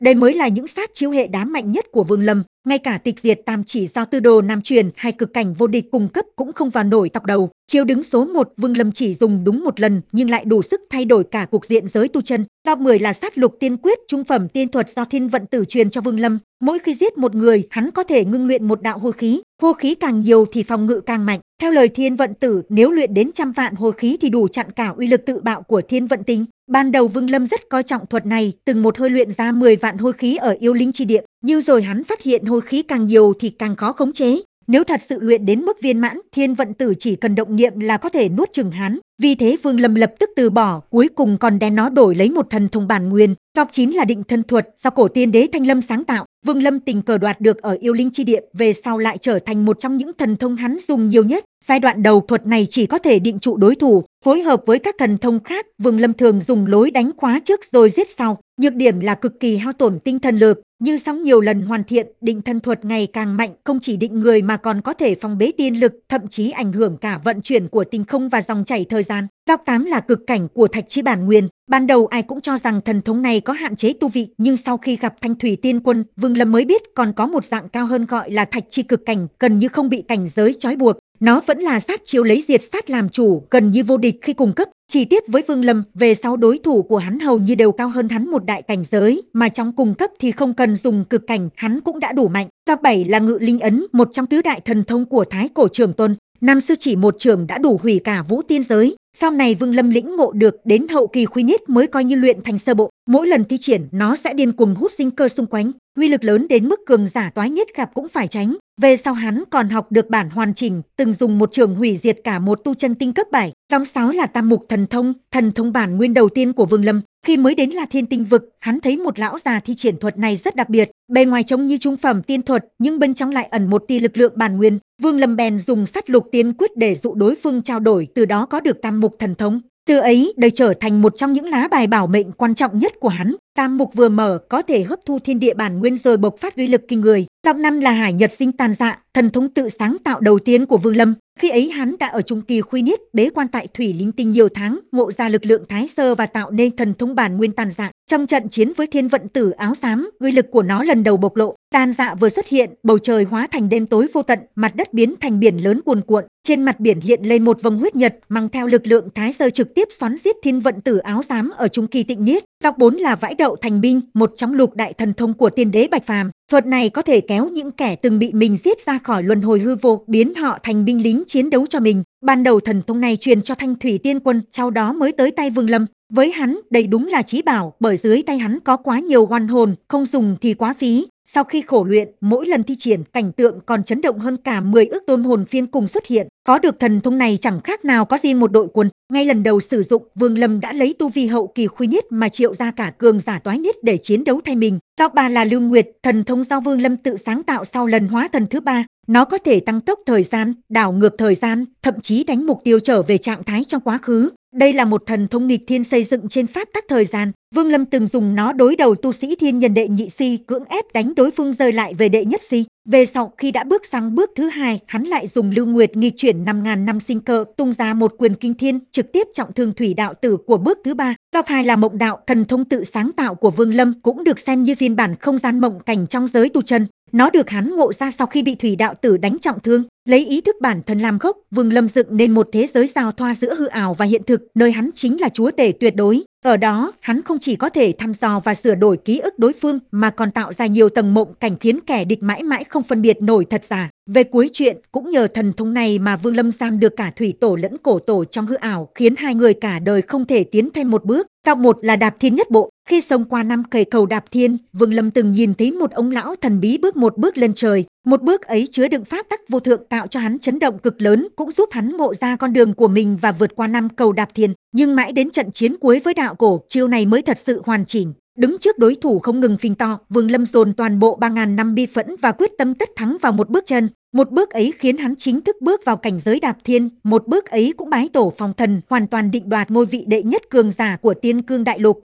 Đây mới là những sát chiêu hệ đá mạnh nhất của Vương Lâm, ngay cả tịch diệt tam chỉ do Tư Đồ Nam truyền hay cực cảnh vô địch cung cấp cũng không vào nổi tọc đầu. Chiêu đứng số 1 Vương Lâm chỉ dùng đúng một lần nhưng lại đủ sức thay đổi cả cục diện giới tu chân. Top 10 là sát lục tiên quyết trung phẩm tiên thuật do Thiên Vận Tử truyền cho Vương Lâm. Mỗi khi giết một người, hắn có thể ngưng luyện một đạo hô khí càng nhiều thì phòng ngự càng mạnh. Theo lời Thiên Vận Tử, nếu luyện đến 100 vạn hô khí thì đủ chặn cả uy lực tự bạo của Thiên Vận Tinh. Ban đầu Vương Lâm rất coi trọng thuật này, từng một hơi luyện ra 10 vạn hôi khí ở yêu linh chi địa, nhưng rồi hắn phát hiện hôi khí càng nhiều thì càng khó khống chế. Nếu thật sự luyện đến mức viên mãn, Thiên Vận Tử chỉ cần động niệm là có thể nuốt chửng hắn. Vì thế Vương Lâm lập tức từ bỏ, cuối cùng còn đen nó đổi lấy một thần thông bản nguyên. Top 9 là định thân thuật do cổ tiên đế Thanh Lâm sáng tạo. Vương Lâm tình cờ đoạt được ở yêu linh chi địa, về sau lại trở thành một trong những thần thông hắn dùng nhiều nhất. Giai đoạn đầu thuật này chỉ có thể định trụ đối thủ, phối hợp với các thần thông khác, Vương Lâm thường dùng lối đánh khóa trước rồi giết sau. Nhược điểm là cực kỳ hao tổn tinh thần lực, như sau nhiều lần hoàn thiện, định thân thuật ngày càng mạnh, không chỉ định người mà còn có thể phong bế tiên lực, thậm chí ảnh hưởng cả vận chuyển của tinh không và dòng chảy thời gian. Top 8 là cực cảnh của Thạch Chi bản nguyên. Ban đầu ai cũng cho rằng thần thống này có hạn chế tu vị, nhưng sau khi gặp Thanh Thủy Tiên Quân, Vương Lâm mới biết còn có một dạng cao hơn gọi là Thạch Chi cực cảnh, gần như không bị cảnh giới trói buộc. Nó vẫn là sát chiêu lấy diệt sát làm chủ, gần như vô địch khi cùng cấp. Chỉ tiếp với Vương Lâm, về sau đối thủ của hắn hầu như đều cao hơn hắn một đại cảnh giới, mà trong cùng cấp thì không cần dùng cực cảnh, hắn cũng đã đủ mạnh. Top 7 là Ngự Linh ấn, một trong tứ đại thần thông của Thái Cổ Trường Tôn. Năm xưa chỉ một trường đã đủ hủy cả vũ tiên giới. Sau này Vương Lâm lĩnh ngộ được, đến hậu kỳ Khuy Niết mới coi như luyện thành sơ bộ. Mỗi lần thi triển, nó sẽ điên cuồng hút sinh cơ xung quanh, uy lực lớn đến mức cường giả toái niết gặp cũng phải tránh. Về sau hắn còn học được bản hoàn chỉnh, từng dùng một trường hủy diệt cả một tu chân tinh cấp 7. Top 6 là Tam Mục thần thông bản nguyên đầu tiên của Vương Lâm. Khi mới đến La Thiên Tinh vực, hắn thấy một lão già thi triển thuật này rất đặc biệt, bề ngoài trông như trung phẩm tiên thuật, nhưng bên trong lại ẩn một tia lực lượng bản nguyên. Vương Lâm bèn dùng sát lục tiên quyết để dụ đối phương trao đổi, từ đó có được Tam Mục thần thông. Từ ấy, đây trở thành một trong những lá bài bảo mệnh quan trọng nhất của hắn. Tam Mục vừa mở có thể hấp thu thiên địa bản nguyên rồi bộc phát uy lực kinh người. Top 5 là Hải Nhật Sinh Tàn Dạ, thần thông tự sáng tạo đầu tiên của Vương Lâm. Khi ấy hắn đã ở trung kỳ Khuy Niết, bế quan tại Thủy Linh Tinh nhiều tháng, ngộ ra lực lượng Thái Sơ và tạo nên thần thông bản nguyên Tàn Dạ. Trong trận chiến với Thiên Vận Tử áo xám, uy lực của nó lần đầu bộc lộ. Tàn Dạ vừa xuất hiện, bầu trời hóa thành đêm tối vô tận, mặt đất biến thành biển lớn cuồn cuộn. Trên mặt biển hiện lên một vầng huyết nhật, mang theo lực lượng Thái Sơ trực tiếp xoắn giết Thiên Vận Tử áo xám ở trung kỳ Tịnh Niết. Top 4 là Vãi Đậu Thành Binh, một trong lục đại thần thông của Tiên Đế Bạch Phàm. Thuật này có thể kéo những kẻ từng bị mình giết ra khỏi luân hồi hư vô, biến họ thành binh lính chiến đấu cho mình. Ban đầu thần thông này truyền cho Thanh Thủy Tiên Quân, sau đó mới tới tay Vương Lâm. Với hắn, đây đúng là chí bảo, bởi dưới tay hắn có quá nhiều oan hồn, không dùng thì quá phí. Sau khi khổ luyện, mỗi lần thi triển, cảnh tượng còn chấn động hơn cả 10 ước tôn hồn phiên cùng xuất hiện. Có được thần thông này chẳng khác nào có riêng một đội quân. Ngay lần đầu sử dụng, Vương Lâm đã lấy tu vi hậu kỳ Khuy Niết mà triệu ra cả cường giả toái niết để chiến đấu thay mình. Top 3 là Lưu Nguyệt, thần thông do Vương Lâm tự sáng tạo sau lần hóa thần thứ 3. Nó có thể tăng tốc thời gian, đảo ngược thời gian, thậm chí đánh mục tiêu trở về trạng thái trong quá khứ. Đây là một thần thông nghịch thiên xây dựng trên pháp tắc thời gian. Vương Lâm từng dùng nó đối đầu tu sĩ thiên nhân đệ nhị si, cưỡng ép đánh đối phương rơi lại về đệ nhất si. Về sau khi đã bước sang bước thứ 2, hắn lại dùng Lưu Nguyệt nghịch chuyển 5.000 năm sinh cơ, tung ra một quyền kinh thiên, trực tiếp trọng thương thủy đạo tử của bước thứ 3. Top 2 là Mộng Đạo, thần thông tự sáng tạo của Vương Lâm, cũng được xem như phiên bản không gian mộng cảnh trong giới tu chân. Nó được hắn ngộ ra sau khi bị thủy đạo tử đánh trọng thương. Lấy ý thức bản thân làm gốc, Vương Lâm dựng nên một thế giới giao thoa giữa hư ảo và hiện thực, nơi hắn chính là chúa tể tuyệt đối. Ở đó, hắn không chỉ có thể thăm dò và sửa đổi ký ức đối phương, mà còn tạo ra nhiều tầng mộng cảnh khiến kẻ địch mãi mãi không phân biệt nổi thật giả. Về cuối chuyện, cũng nhờ thần thông này mà Vương Lâm giam được cả thủy tổ lẫn cổ tổ trong hư ảo, khiến hai người cả đời không thể tiến thêm một bước. Top 1 là Đạp Thiên Nhất Bộ. Khi xông qua năm cây cầu Đạp Thiên, Vương Lâm từng nhìn thấy một ông lão thần bí bước một bước lên trời. Một bước ấy chứa đựng pháp tắc vô thượng, tạo cho hắn chấn động cực lớn, cũng giúp hắn ngộ ra con đường của mình và vượt qua năm cầu Đạp Thiên. Nhưng mãi đến trận chiến cuối với đạo cổ, chiêu này mới thật sự hoàn chỉnh. Đứng trước đối thủ không ngừng phình to, Vương Lâm dồn toàn bộ 3.000 năm bi phẫn và quyết tâm tất thắng vào một bước chân. Một bước ấy khiến hắn chính thức bước vào cảnh giới Đạp Thiên, một bước ấy cũng bái tổ phong thần, hoàn toàn định đoạt ngôi vị đệ nhất cường giả của Tiên Cương Đại Lục.